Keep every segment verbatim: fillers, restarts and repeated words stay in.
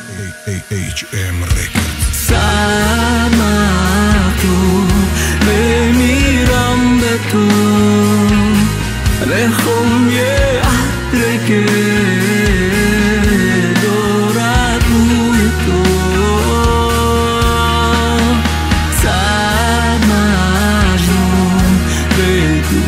ایچ ام Records. سرما تو بمیرم به تو بخوام یه عطر که دورت روی تو سر مجنون به تو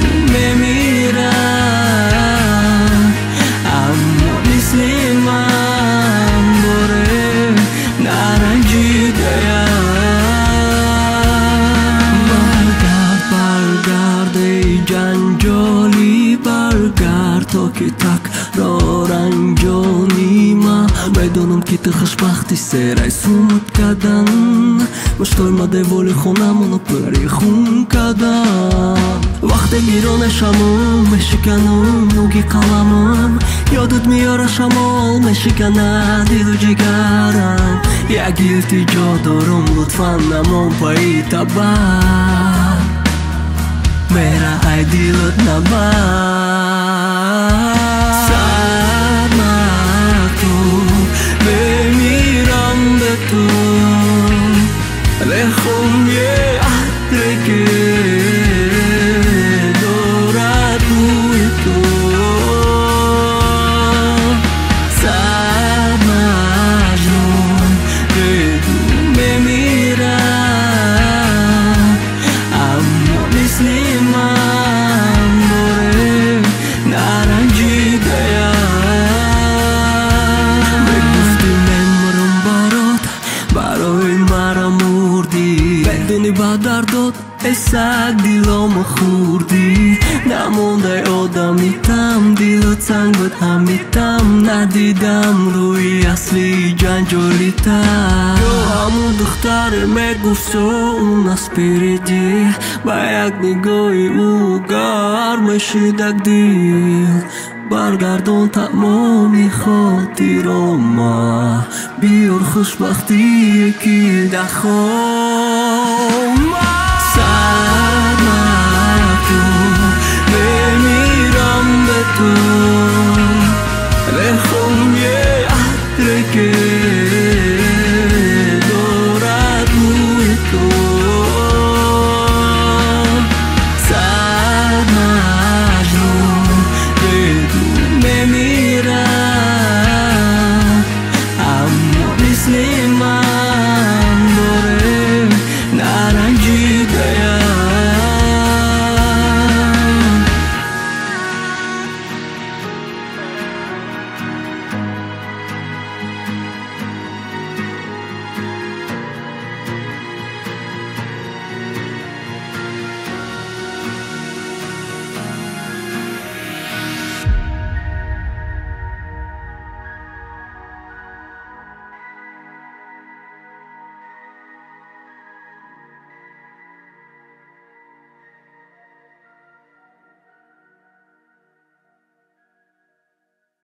بمیرم اما مثل من باره نرنجیده برگرد برگرد ای جنجالی برگرد تا که تکرار انجانی ما بدونم که تو خوشبختی سرای سومت کردن مشتای ما دولی خونمونو پری خون کردن وقتی میرونه شمال میشکنم نوگی قلمم یادت میاره شمال میشکنه دیل و جگرم یک التجا دارم لطفا نمان پایی تبر میره ای دیلت نبر سرما تو بمیرم به تو بخوام یه عطر که دورت روی تو سر مجنون به تو بمیرم اما مثل من باره نرنجیده بگفتی نمرم برات برای مرا مردی بدونی با دردات اسد دیلامو خوردی نمونده آدمیتم دیلت سنگ بود همیتم ندیدم روی اصلی جنجالیتم تو همون دختر میگفت اون اسپریدی با یک نگاهی او گرم شدک دیل برگردون تمامی خاطرام بیار خوشبختی یکی دخوام